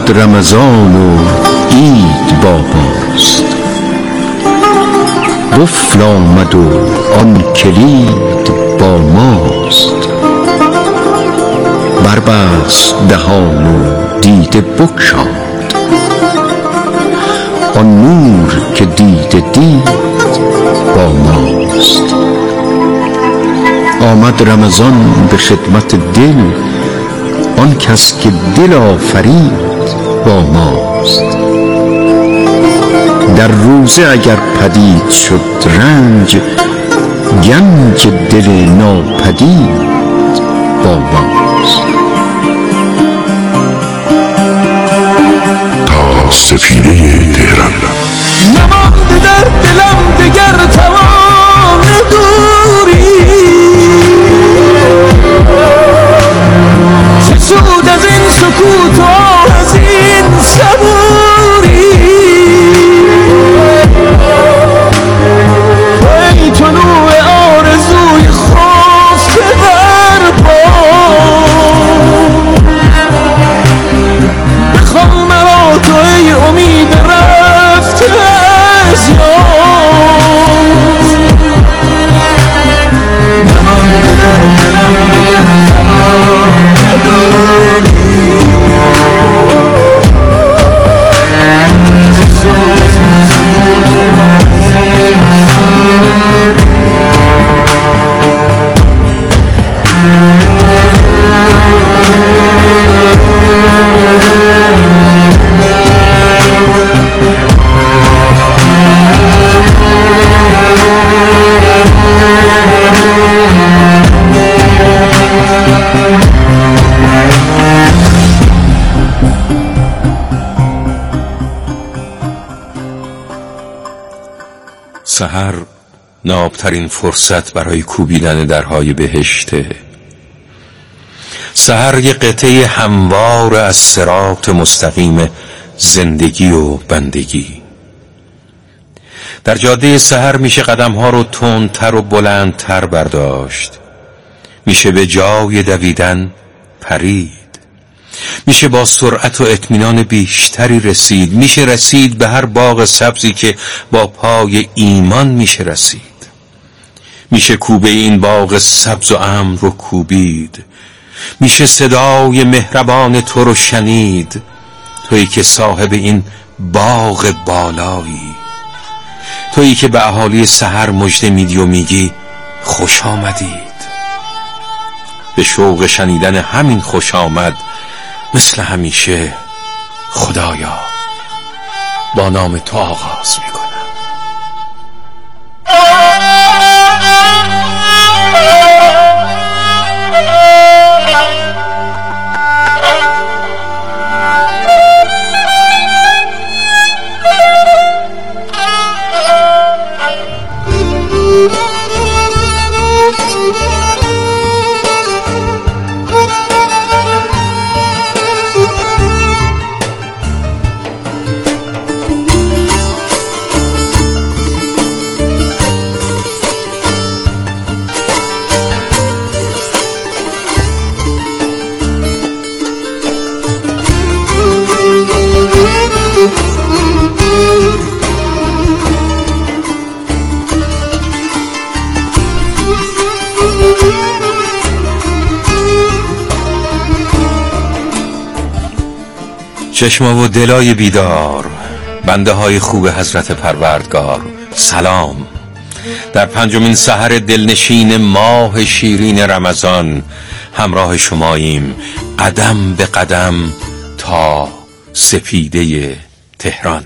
آمد رمضان و عید با ماست، قفل آمد و آن کلید با ماست. بربست دهان و دیده بگشاد، آن نور که دیده دید با ماست. آمد رمضان به خدمت دل، آن کس که دل آفرید با ماست. در روزه اگر پدید شد رنج، گنج دل ناپدید با ماست. تا سفینه تهران نمانده در دلم دگر توان دوری، چه سود از این سکوت و از این صبوری. ای طلوع آرزوی خفته در پا، بخوان مرا تو ای امید رفته از یاد. نمانده در دلم دگر توان سحر نابترین فرصت برای کوبیدن درهای بهشته. سحر یک قطعه هموار از صراط مستقیم زندگی و بندگی. در جاده سحر میشه قدمها رو تندتر و بلندتر برداشت، میشه به جای دویدن پرید، میشه با سرعت و اطمینان بیشتری رسید، میشه رسید به هر باغ سبزی که با پای ایمان میشه رسید. میشه کوبه این باغ سبز و امن رو کوبید، میشه صدای مهربان تو رو شنید، تویی که صاحب این باغ بالایی، تویی که به اهالی سحر مژده میدی و میگی خوش آمدید. به شوق شنیدن همین خوش آمد مثل همیشه خدایا با نام تو آغاز میکنم. چشما و دلای بیدار، بنده های خوب حضرت پروردگار، سلام. در پنجمین سحر دلنشین ماه شیرین رمضان همراه شماییم، قدم به قدم تا سپیده تهران.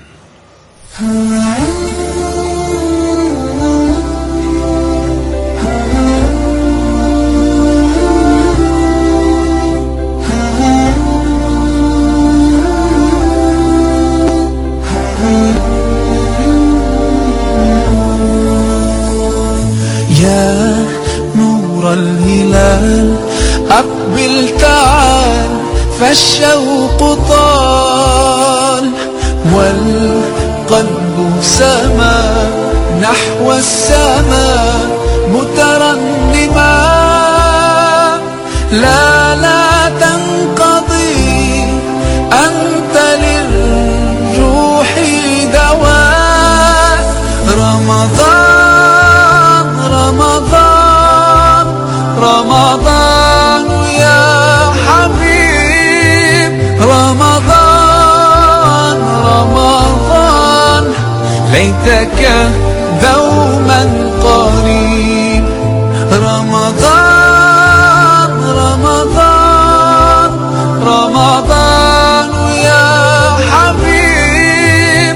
يا نور الهلال أقبل تعال، فالشوق طال والقلب سما نحو السماء مترنما. لا تنقضي أنت رمضان رمضان رمضان يا حبيب رمضان رمضان ليتك دوما قريب رمضان رمضان رمضان يا حبيب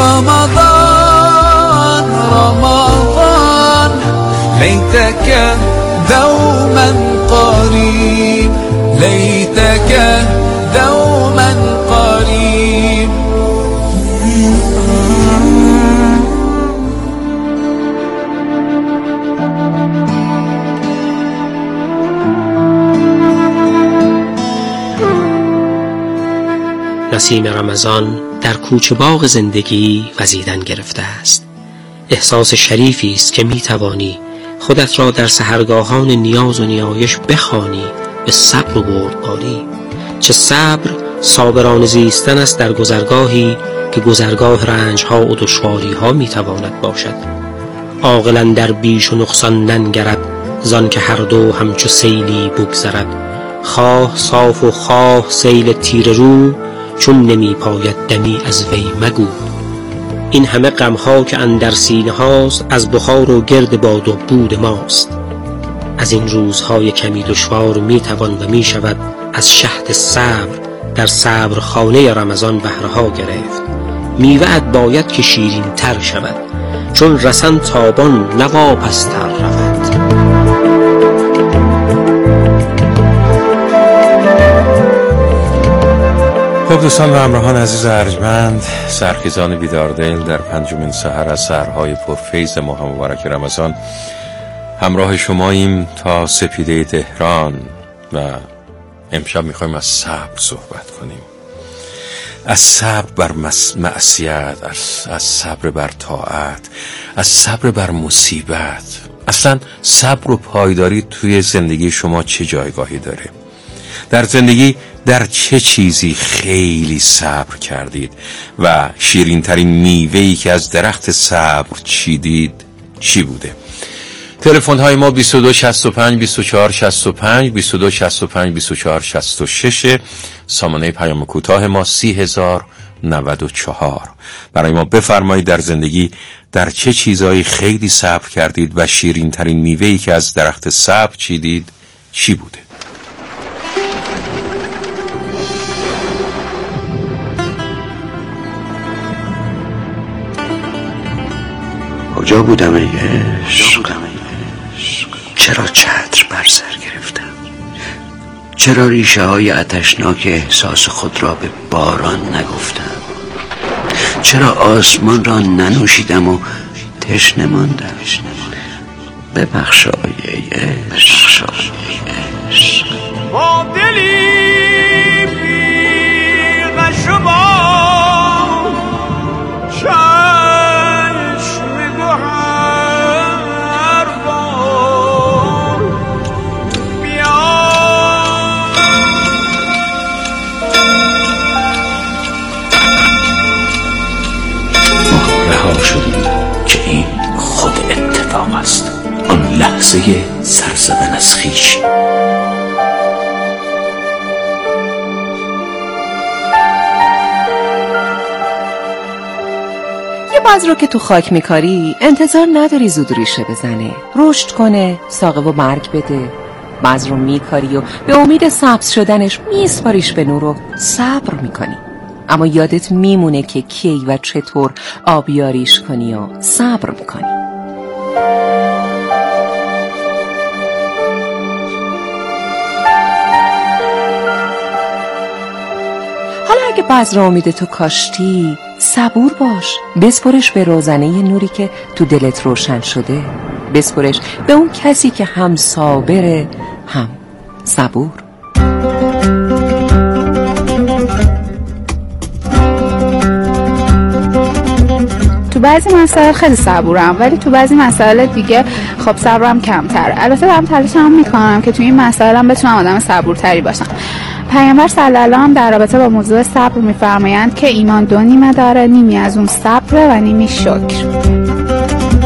رمضان رمضان ليتك دوما قريب ليتك دوما قريب نسیم رمضان در کوچه باغ زندگی وزیدن گرفته است. احساس شریفی است که می توانی خودت را در سحرگاهان نیاز و نیایش بخوانی به صبر و بردباری. چه صبر صابران زیستن است در گذرگاهی که گذرگاه رنجها و دشواریها می تواند باشد. عاقلا در بیش و نقصان ننگرد، زان که هر دو همچو سیلی بگذرد. خواه صاف و خواه سیل تیر رو، چون نمی پاید دمی از وی مگو. این همه غمها که اندر سینه هاست، از بخار و گرد باد و بود ماست. از این روزهای کمی دشوار می توان و می شود از شهد صبر در صبرخانه رمضان بهرها گرفت. میوه‌ات باید که شیرین تر شود، چون رسن تابان نواپستر رود. خب دوستان و همراهان عزیز ارجمند، سرخیزان بیداردل، در پنجمین سحر از سحرهای پرفیض ماه مبارک رمضان همراه شماییم تا سپیده تهران و امشب میخوایم از صبر صحبت کنیم. از صبر بر معصیت، از صبر بر طاعت، از صبر بر مصیبت. اصلا صبر و پایداری توی زندگی شما چه جایگاهی داره؟ در زندگی در چه چیزی خیلی صبر کردید و شیرین ترین میوه‌ای که از درخت صبر چیدید چی بوده؟ تلفن های ما 22 65 24 65 22 65 24 66. سامانه پیام کوتاه ما 30094. برای ما بفرمایید در زندگی در چه چیزایی خیلی صبر کردید و شیرین ترین میوه‌ای که از درخت صبر چیدید چی بوده؟ کجا بودم ای عشق؟ چرا چتر بر سر گرفتم؟ چرا ریشه های عطشناک احساس خود را به باران نگفتم؟ چرا آسمان را ننوشیدم و تشنه ماندم؟ ببخشای ای عشق. با دلی بی غش و بام، چشم گوهر بام، بیا رها شدیم که این خود اتفاق است. آن لحظه سر زدن از خویش. باز رو که تو خاک میکاری انتظار نداری زود ریشه بزنه، رشد کنه، ساقه و برگ بده. باز رو میکاری و به امید سبز شدنش میسپاریش به نور و صبر میکنی، اما یادت میمونه که کی و چطور آبیاریش کنی و صبر میکنی. حالا اگه بذر امید تو کاشتی، صبور باش، بسپرش به روزنه نوری که تو دلت روشن شده. بسپرش به اون کسی که هم صابره هم صبور. تو بعضی مسائل خیلی صبورم، ولی تو بعضی مسائل دیگه خب صبرم کمتر. البته دارم تلاشم میکنم که تو این مسائلم بتونم آدم صبورتری باشم. پیامبر صلی الله علیه و آله در رابطه با موضوع صبر میفرمایند که ایمان دو نیمه داره، نیمی از اون صبر و نیمی شکر.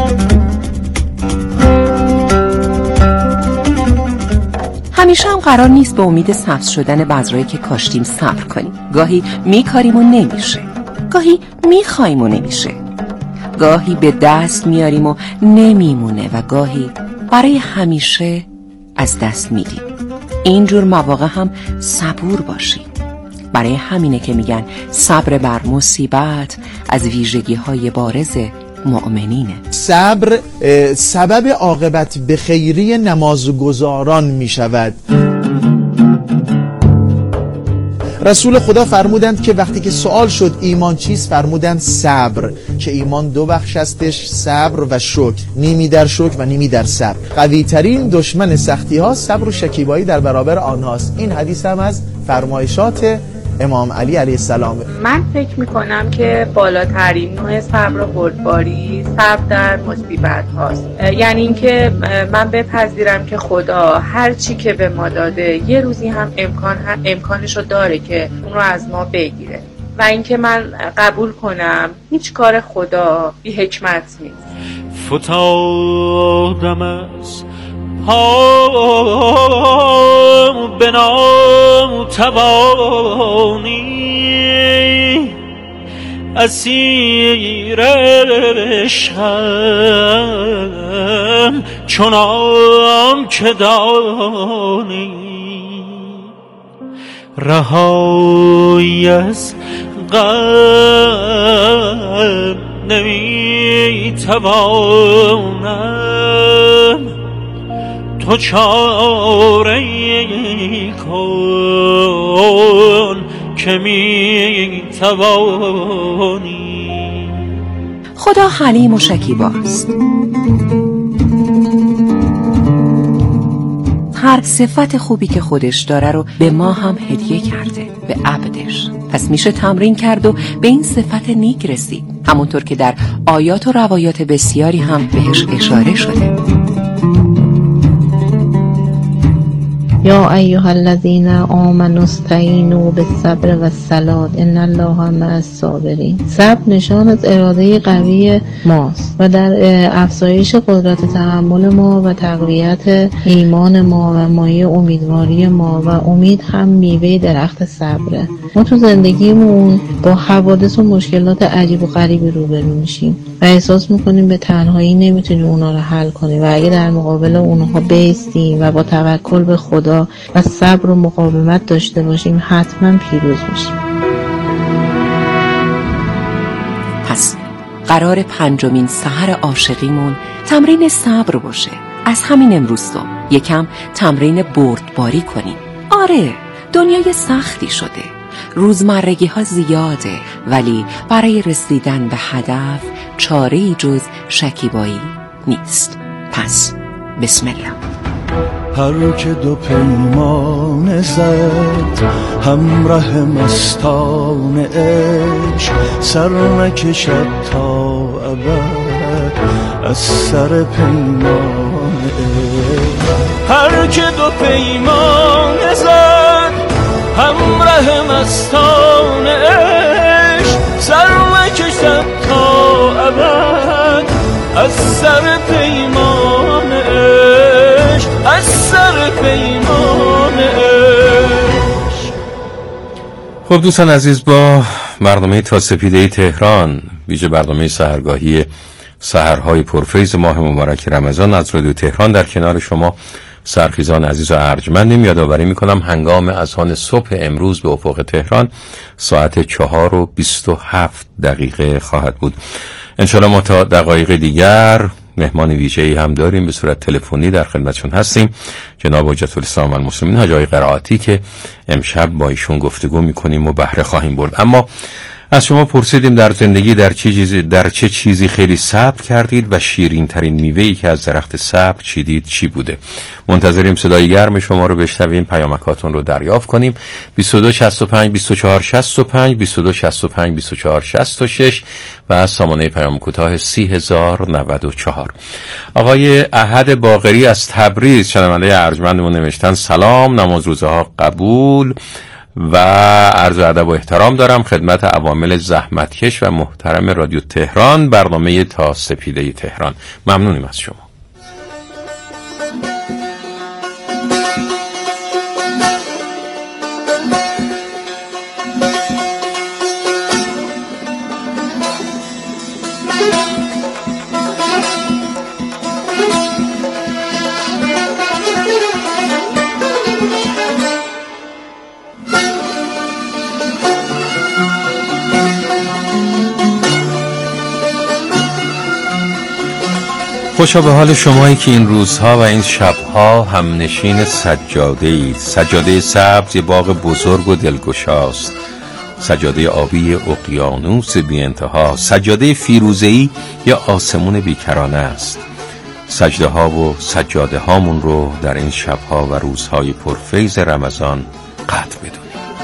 همیشه هم قرار نیست به امید سبز شدن بذرایی که کاشتیم صبر کنیم. گاهی میکاریم و نمیشه، گاهی میخوایم و نمیشه، گاهی به دست میاریم و نمیمونه و گاهی برای همیشه از دست میدیم. اینجور مواقع هم صبور باشیم. برای همینه که میگن صبر بر مصیبت از ویژگی‌های بارز مؤمنینه. صبر سبب عاقبت به خیری نمازگزاران میشود. رسول خدا فرمودند که وقتی که سوال شد ایمان چیست، فرمودند صبر، که ایمان دو بخش هستش، صبر و شکر، نیمی در شکر و نیمی در صبر. قوی ترین دشمن سختی ها صبر و شکیبایی در برابر آنهاست. این حدیث هم از فرمایشات امام علی علیه السلام. من فکر میکنم که بالاترین نوع صبر و بردباری صبر در مصیبت هاست. یعنی اینکه من بپذیرم که خدا هر چی که به ما داده یه روزی هم امکانشو داره که اون رو از ما بگیره و اینکه من قبول کنم هیچ کار خدا بی حکمت نیست. فتادم از به ناتوانی اسیر عشقم چنان که دانی رهایی از غم نمیتوانم تو چاره کن که میتوانی. خدا حلیم و شکیباست. هر صفت خوبی که خودش داره رو به ما هم هدیه کرده، به عبدش. پس میشه تمرین کرد و به این صفت نیک رسید، همونطور که در آیات و روایات بسیاری هم بهش اشاره شده. یا ایها الذین آمنوا استعینوا بالصبر والصلاة ان الله مع الصابرین. صبر نشان از اراده قوی ماست و در افزایش قدرت تحمل ما و تقویت ایمان ما و مایه امیدواری ما و امید هم میوه درخت صبره. ما تو زندگیمون با حوادث و مشکلات عجیب و غریبی روبرو میشیم و احساس میکنیم به تنهایی نمیتونیم اونا رو حل کنیم و اگه در مقابل اونها بایستیم و با توکل به خدا و صبر و مقاومت داشته باشیم حتما پیروز میشیم. پس قرار 5مین سحر عاشقیمون تمرین صبر باشه. از همین امروز تو یکم تمرین بردباری کنیم. آره دنیای سختی شده، روزمرگی ها زیاده، ولی برای رسیدن به هدف چاره‌ای جز شکیبایی نیست. پس بسم الله. هر که دو پیمان زد همراه مستان عشق سر نکشد تا ابد از سر پیمان عشق. هر که دو پیمان زد همراه مستان عشق سر نکشد تا ابد از سر پیمان عشق، از سر پیمان عشق. خب دوستان عزیز، با برنامه تا سپیده تهران، ویژه برنامه سحرگاهی سحرهای پرفیض ماه مبارک رمضان از رادیو تهران در کنار شما سرخیزان عزیز و ارجمند یادآوری میکنم هنگام اذان صبح امروز به افق تهران ساعت 4:27 خواهد بود. انشاءالله ما تا دقایق دیگر مهمان ویژه‌ای هم داریم، به صورت تلفنی در خدمتشون هستیم، جناب حجت الاسلام والمسلمین حاج آقای قرائاتی که امشب با ایشون گفتگو میکنیم و بهره خواهیم برد. اما از شما پرسیدیم در زندگی در چه چیزی خیلی صبر کردید و شیرین ترین میوه‌ای که از درخت صبر چیدید چی بوده؟ منتظریم صدای گرم شما رو بشنویم، پیامکاتون رو دریافت کنیم. 2265 2465 2265 2466 و سامانه پیام کوتاه 30094. آقای احد باقری از تبریز شنونده ارجمندمون نوشتن سلام، نماز روزه ها قبول و عرض ادب و احترام دارم خدمت عوامل زحمتکش و محترم رادیو تهران، برنامه تا سپیده تهران. ممنونیم از شما. خوشا به حال شمایی که این روزها و این شبها هم نشین سجاده اید. سجاده سبز یه باغ بزرگ و دلگشاست، سجاده آبی اقیانوس بی انتها، سجاده فیروزه‌ای یا آسمون بیکرانه است. سجده ها و سجاده هامون رو در این شبها و روزهای پرفیض رمضان قطع بدونیم.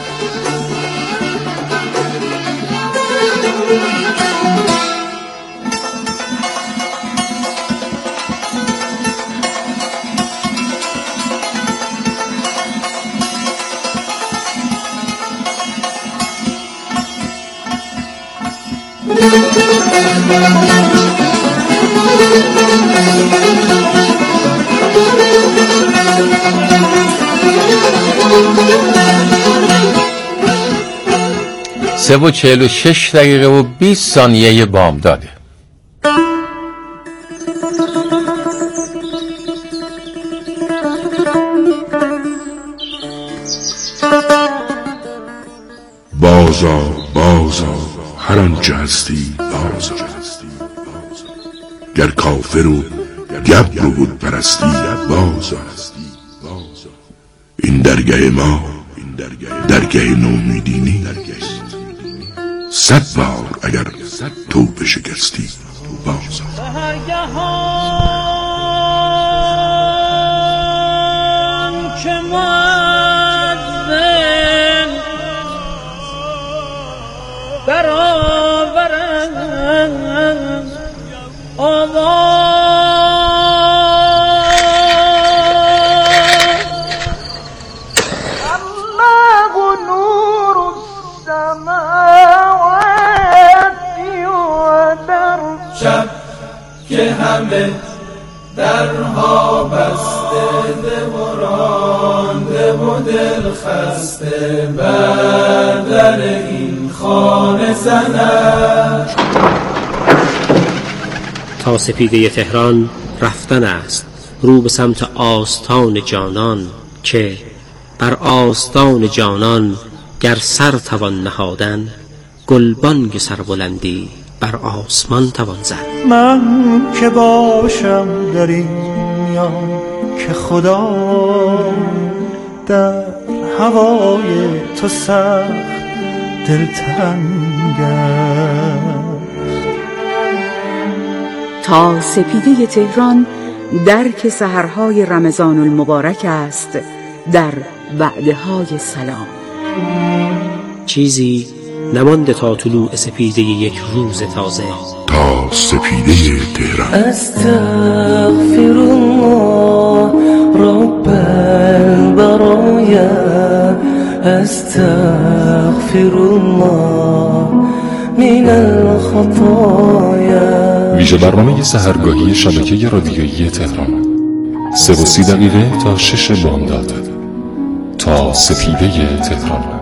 سه و 46 دقیقه و 20 ثانیه بامداده. بازا هر آنچه هستی بازا، گر کافر و گبر و بود پرستی بازا. این درگاه ما درگاه نومیدی نیست، 100 بار اگر توبه شکستی بازا. که مؤذن برآورند آواز، الله نور السماوات والارض. شب که همه درها بسته، ده و رانده و دل خسته، بر در این خانه زند. تا سپیده تهران رفتن است، رو به سمت آستان جانان، که بر آستان جانان گر سر توان نهادن، گلبانگ سربلندی بر آسمان توان زد. من که باشم در این میان که خدا در هوای تو سخت دلتنگ است. تا سپیده تهران درک سحرهای رمضان المبارک است، در وعده‌های سلام. چیزی نمانده تا طلوع سپیده یک روز تازه، تا سپیده تهران. استغفر الله رب البرایا، استغفر الله من الخطایا. ویژه برنامه سحرگاهی شبکه رادیویی تهران، 3:30 دقیقه تا 6 بامداد، تا سپیده تهران.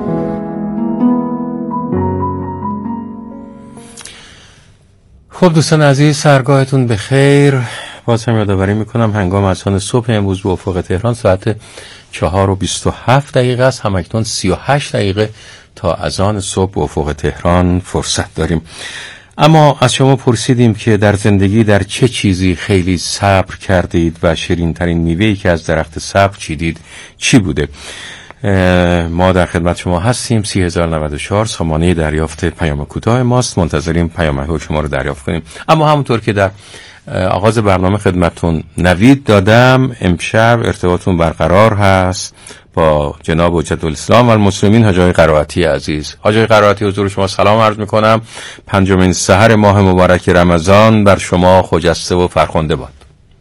خب دوستان عزیز، سحرگاهتون به خیر. باز هم یادآوری میکنم هنگام اذان صبح امروز به افق تهران ساعت 4:27 دقیقه است. همکنون 38 دقیقه تا اذان صبح به افق تهران فرصت داریم. اما از شما پرسیدیم که در زندگی در چه چیزی خیلی صبر کردید و شیرین ترین میوه‌ای که از درخت صبر چیدید چی بوده؟ ما در خدمت شما هستیم. 30,094 سامانه دریافت پیام کوتاه ماست. منتظریم پیام‌های شما رو دریافت کنیم. اما همونطور که در آغاز برنامه خدمتتون نوید دادم، امشب ارتباطتون برقرار هست با جناب حجت الاسلام و المسلمین حاج آقای قرائتی عزیز. حاج آقای قرائتی، حضور شما سلام عرض میکنم. 5مین سحر ماه مبارک رمضان بر شما خجسته و فرخنده باد.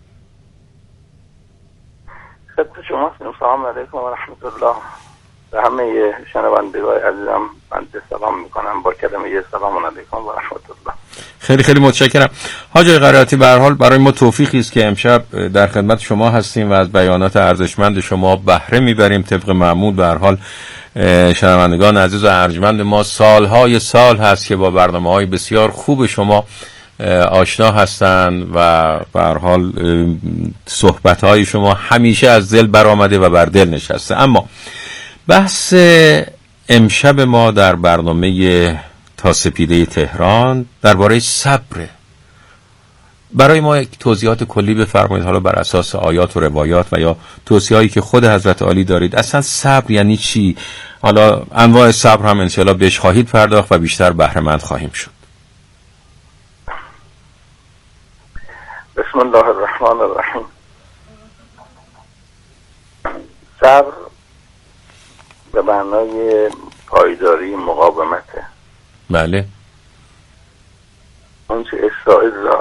خدمت شما سلام علیکم و رحمت الله. به همه شنوندگان عزیزم من سلام میکنم با کلمه سلام علیکم و رحمت الله. خیلی خیلی متشکرم. حاج آقای قرائتی، به هر حال برای ما توفیقی است که امشب در خدمت شما هستیم و از بیانات ارزشمند شما بهره میبریم. طبق معمول به هر حال شنوندگان عزیز و ارجمند ما سالهای سال هست که با برنامه‌های بسیار خوب شما آشنا هستند و به هر حال صحبت‌های شما همیشه از دل برآمده و بر دل نشسته. اما بحث امشب ما در برنامه تا سپیده تهران درباره صبر. برای ما یک توضیحات کلی بفرمایید، حالا بر اساس آیات و روایات و یا توصیه‌هایی که خود حضرت عالی دارید. اصلا صبر یعنی چی؟ حالا انواع صبر هم انشاءالله بهش خواهید پرداخت و بیشتر بهره مند خواهیم شد. بسم الله الرحمن الرحیم. صبر به معنای پایداری، مقاومته. بله. اون چه اسرائیل را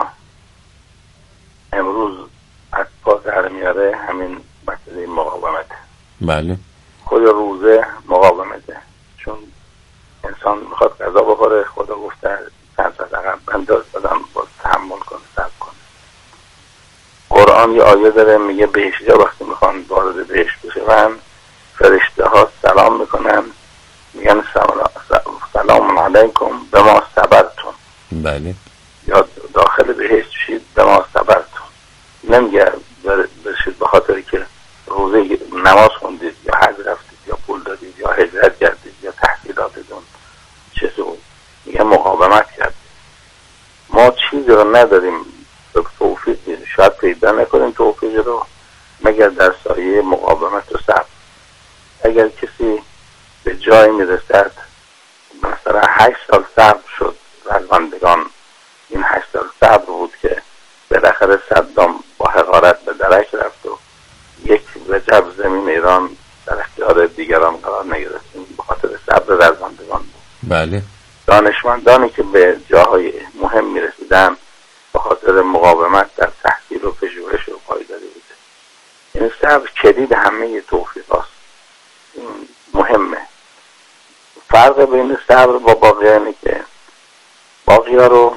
امروز از پا در میاره همین مسئله مقاومته. بله. خود روزه مقاومته، چون انسان میخواد غذا بخوره، خدا گفته چند ساعت عقب بنداز آدم باز تحمل کنه، صبر کنه. قرآن یه آیه داره میگه بهشتی‌ها وقتی میخوان وارد بهشت بشن فرشته ها سلام میکنن، میگن سلام علیکم بما صبرتم. بله. یا داخل بهشت شید بما صبرتم. نمیگه بشید به خاطری که روزه نماز خوندید یا حج رفتید یا پول دادید یا هجرت کردید یا تحصیلاتتون چیزی بود. میگه مقاومت کردید. ما چیزی رو نداریم به توفیق، شاید پیدا نکنیم توفیق رو مگر در سایه مقاومت و صبر. اگر کسی به جای میرسد مثلا 8 سال صبر شد رزمندگان، این 8 سال صبر بود که بالاخره صدام با حقارت به درک رفت و یک وجب زمین ایران در اختیار دیگران قرار نگرفت. به خاطر صبر رزمندگان بود. بله. دانشمندانی که به جاهای مهم میرسیدن به خاطر مقاومت در تحصیل و پژوهش و پایداری بوده. این صبر کلید همه توفیق هاست. این مهمه. فرق بین صبر با باقی اینه که باقی ها رو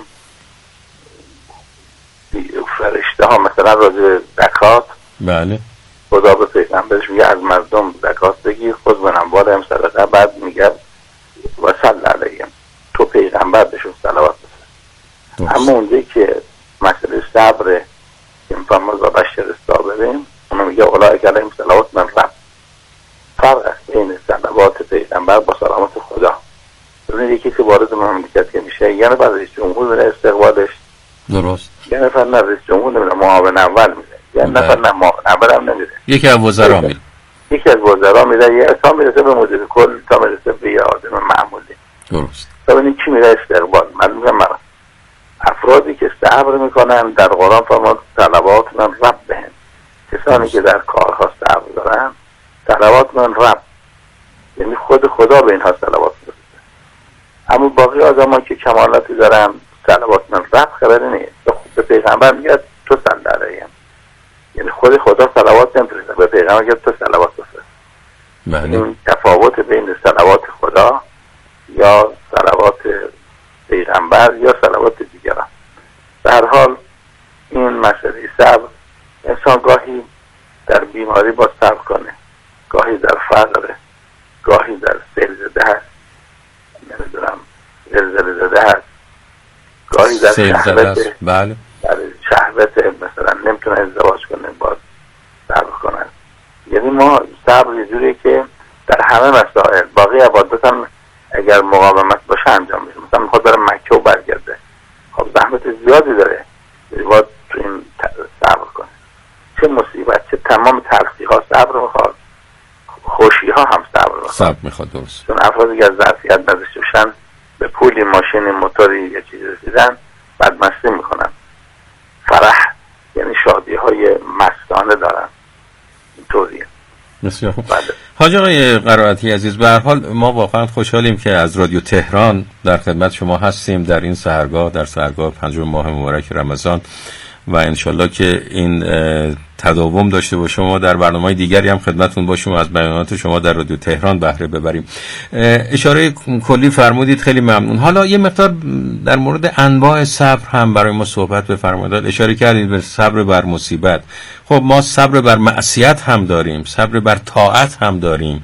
فرشته ها مثلا راجع زکات، بله، خدا به پیغمبرش میگه از مردم زکات بگیر خود به اموالهم صدقه، بعد میگه و صلی علیهم، تو پیغمبر بهشون صلوات بفرست. اما اونجایی که مسئله صبر که فرمود و بشر الصابرین، اون میگه اولئک علیهم صلوات من رب. فرق است بین صلوات پیغمبر با سلامت خدا. ببینید یکی که وارد مملکت که میشه یعنی بعد رئیس جمهور میره استقبالش، درست، یه نفر نه رئیس جمهور نمیره، معاون اول میره، یه نفر نه معاون اول هم نمیره، یکی از وزرا میره، یکی از وزرا میره، یه تا میرسه به مدیر کل، تا میرسه به یه آدم معمولی. درست. ببینید کی میره استقبال. من میگم افرادی که صبر میکنن در قرآن فرمود صلوات من رب بهم. کسانی که در کارها صبر دارن صلوات من رب، یعنی خود خدا به اینها صلوات میده. اما باقی آدمان که کمالاتی دارن صلوات من رب خبری نیست. به پیغمبر میگه تو صلی علیهم، یعنی خود خدا صلوات نمیفرسته، به پیغمبر میگه تو صلوات بفرست. این تفاوت بین صلوات خدا یا صلوات پیغمبر یا صلوات دیگران. به هر حال این مسئله صبر، انسان گاهی در بیماری با صبر کنه، گاهی در فقر، گاهی در سیل زده هست، نمیدونم زلزله زده هست، گاهی در شهوت، بله، در شهوت مثلا نمیتونه ازدواج کنه باز صبر کنه. یعنی ما صبر یه جوریه که در همه مسائل، باقی عبادت هم اگر مقاومت باشه انجام میشه. مثلا میخواد بره مکه و برگرده، خب زحمت زیادی داره، باید تو این صبر کنه. چه مصیبت، چه تمام تلخی ها صبر میخواد، خوشی ها هم صبر میخواد. صبر میخواد، درست. چون افرادی که از ظرفیت نداشته باشن به پولی، ماشین، موتوری یا چیزی رسیدن بدمستی میکنن. فرح یعنی شادی های مستانه دارن. اینطوریه. بسیار خوب. حاج آقای قرائتی عزیز، به هر حال ما واقعا خوشحالیم که از رادیو تهران در خدمت شما هستیم در این سحرگاه، در سحرگاه 5 ماه مبارک رمضان، و انشالله که این تداوم داشته باشه. ما در برنامه‌های دیگری هم خدمتتون باشیم و از بیانات شما در رادیو تهران بهره ببریم. اشاره کلی فرمودید، خیلی ممنون. حالا یه مقدار در مورد انواع صبر هم برای ما صحبت بفرمایید. اشاره کردید به صبر بر مصیبت. خب ما صبر بر معصیت هم داریم، صبر بر طاعت هم داریم،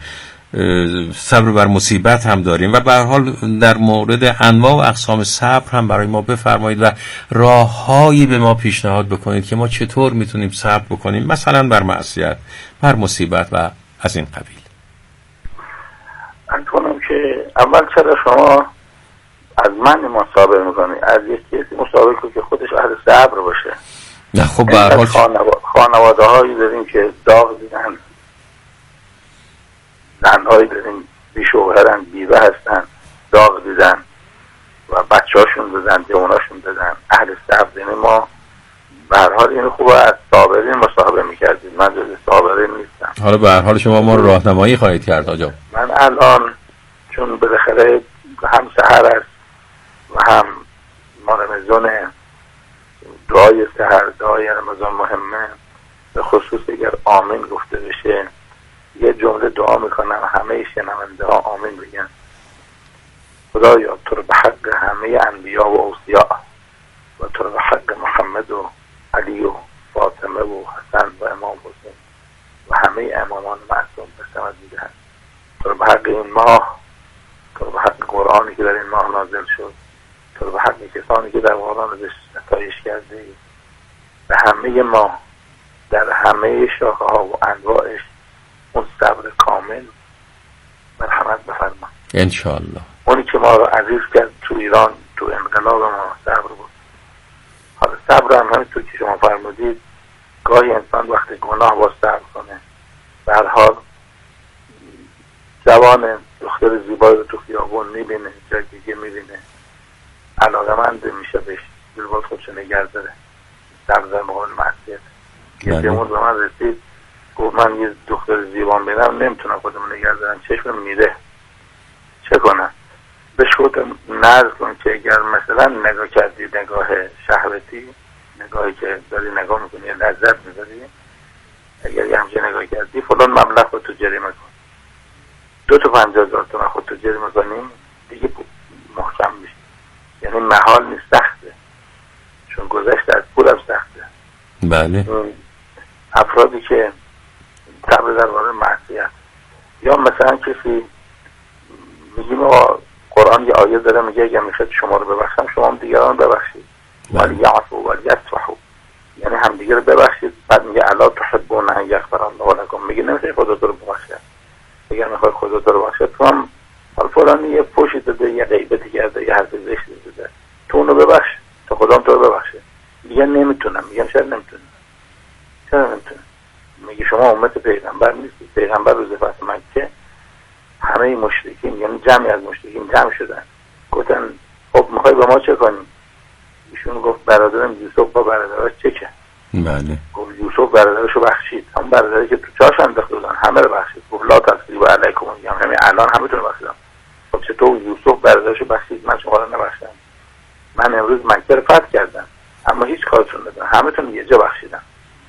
صبر بر مصیبت هم داریم، و به هر حال در مورد انواع و اقسام صبر هم برای ما بفرمایید و راههایی به ما پیشنهاد بکنید که ما چطور میتونیم صبر بکنیم، مثلا بر معصیت، بر مصیبت و از این قبیل. من کنم که اول چرا شما از من ما صبر میکنید؟ از یک کسی مصابر که خودش اهل صبر باشه. نه خب به هر حال خانواده هایی داریم که داغ دیدن، زن هایی داریم بی شوهرن، بیوه هستن، داغ دیدن و بچه هاشون دادن، جواناشون دادن. اهل صبر داریم. ما به هر حال این خوبه از صابرین مصاحبه میکردید، من جز صابرین نیستم. حالا به هر حال شما ما رو راهنمایی خواهید کرد آجا. من الان چون بالاخره هم سحر است و هم ما رمضان، دعای سحر، دعای رمضان مهمه، به خصوص اگر آمین گفته بشه یه جمله دعا میکنم همه شنونده ها آمین بگن. خدایا تو رو به حق همه انبیا و اوصیا و تو رو به حق محمد و علی و فاطمه و حسن و امام حسین و همه امامان معصوم به سمت میدهد. تو رو به حق این ماه، تو رو به حق قرآنی که در این ماه نازل شد، تو رو به حق کسانی که در قرآن ازش ستایش کرده، به همه ما در همه شاخه ها و انواعش اون صبر کامل مرحمت بفرما انشاءالله. اونی که ما رو عزیز کرد تو ایران، تو انقلاب ما صبر بود. حالا صبر هم همینطور که شما فرمودید، گاهی انسان وقتی گناه با صبر کنه، به هر حال جوان دختر زیبایی رو تو خیابون میبینه، جایی که میبینه علاقمند میشه بهش، دلبال خودشو نگه داره، صبر در مقابل معصیت. یه جمعون به من رسید گفت من یه دختر زیبان بینم نمیتونم خودم نگه دارم، چشمم میره، چه کنم؟ بهش گفتم نظر کن که اگر مثلا نگاه کردی نگاه شهوتی، نگاهی که داری نگاه میکنی لذت میبری، اگر یه همچه نگاه کردی فلان مبلغ خودتو جریمه کن، 2 تا 50,000 تومان خودتو جریمه کنیم دیگه محکم میشه. یعنی محال نیست، سخته، چون گذشت از پول هم سخته. بله. افرادی که صبر در مورد معصیت، یا مثلا کسی میگیم قرآن یه آیه داره میگه اگر میخواد شما رو ببخشم شما هم دیگران ببخشید، ولی یعفو ولی یصفحوا، یعنی هم دیگر رو ببخشید. بعد میگه الا تحبون ان یغفر الله لكم، میگه نمیشه خدا تو رو ببخشه، اگر میخوای خدا تو رو ببخشه، تو هم حالا فلانی یه پوشی داده، یه غیبتی کرده، یه حرف زشتی داده، تو اونو ببخش تا خدا تو رو ببخشه. میگه نمیتونم. میگم چرا نمیتونی؟ چرا نمیتونی؟ میگه شما امت پیغمبر نیستید. پیغمبر روز فتح مکه همه مشرکین، یعنی جمعی از مشرکین جمع شدن، گفتن خب میخوای با ما چه کنیم؟ ایشون گفت برادرم یوسف با برادرش چه کرد؟ بله. گفت یوسف برادرشو بخشید، هم برادری که تو چاش انداخته بودن همه رو بخشید. گفت لا تسریب علیکم، میگم همین الان همتون رو بخشیدم. خب چطور یوسف برادرشو بخشید من شما رو نبخشیدم؟ من امروز مکه رو فتح کردم اما هیچ کارتون ندارم، همتون یه جا بخشیدم.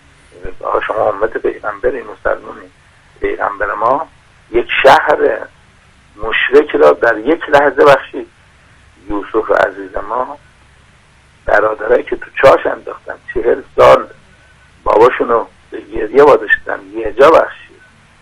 آقا شما امت پیغمبری، مسلمانی، پیغمبر ما یک شهر مشرک را در یک لحظه بخشید. یوسف عزیز ما برادرایی که تو چاش انداختن 40 سال باباشونو به گریه واداشتن یه جا بخشید.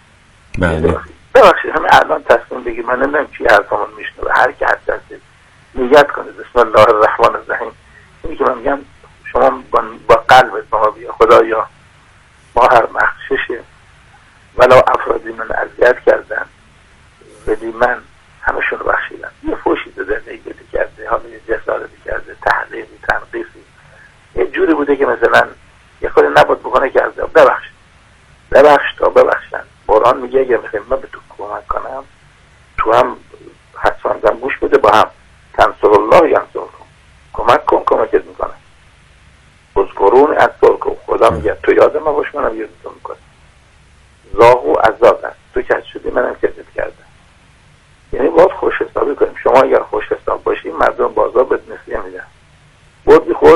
بله. ببخشید همه الان تصمیم بگیر، من نمیدونم کی حرفامون میشنوه، هر کی هستید نیت کنید بسم الله الرحمن الرحیم. اینی که من میگم شما با قلبت با ما بیا خدایا ما هر بخششه ولو افرادی من اذیت کردن بدی من همشون رو بخشیدم، یه فوشی داده، نیگتی کرده، حالا یه جسارتی کرده، تحلیلی، تنقیصی، یه جوری بوده که مثلا یه خود نباید بکنه کرده، ببخش تا ببخشن. قرآن میگه اگه میخوایم من به تو کمک کنم تو هم حتما گوش بده، با هم تنصر الله ینصرکم، کمک کن کمکت میکنه. اذکرونی اذکرکم، خدا میگه تو یاد ما باش منم یادتون میکنم. زاغو عذاب است، تو کج شدی منم کجت کردم. یعنی باید خوش حسابی کنیم. شما اگر خوش حساب باشی مردم بازار بهت مثل